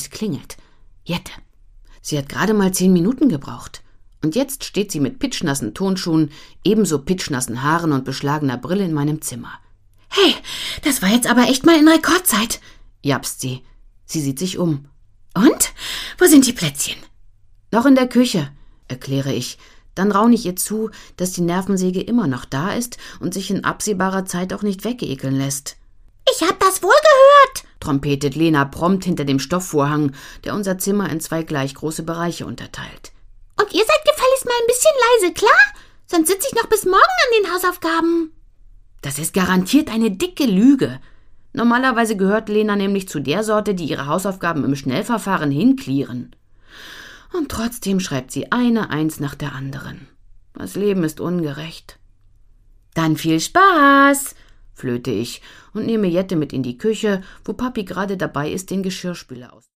Es klingelt. Jette. Sie hat gerade mal 10 Minuten gebraucht. Und jetzt steht sie mit pitschnassen Turnschuhen, ebenso pitschnassen Haaren und beschlagener Brille in meinem Zimmer. »Hey, das war jetzt aber echt mal in Rekordzeit«, japst sie. Sie sieht sich um. »Und? Wo sind die Plätzchen?« »Noch in der Küche«, erkläre ich. Dann raune ich ihr zu, dass die Nervensäge immer noch da ist und sich in absehbarer Zeit auch nicht weggeekeln lässt. »Ich hab das wohl gehört«, trompetet Lena prompt hinter dem Stoffvorhang, der unser Zimmer in 2 gleich große Bereiche unterteilt. »Und ihr seid gefälligst mal ein bisschen leise, klar? Sonst sitze ich noch bis morgen an den Hausaufgaben.« Das ist garantiert eine dicke Lüge. Normalerweise gehört Lena nämlich zu der Sorte, die ihre Hausaufgaben im Schnellverfahren hinklieren. Und trotzdem schreibt sie eine Eins nach der anderen. Das Leben ist ungerecht. »Dann viel Spaß«, flöte ich und nehme Jette mit in die Küche, wo Papi gerade dabei ist, den Geschirrspüler auszuräumen.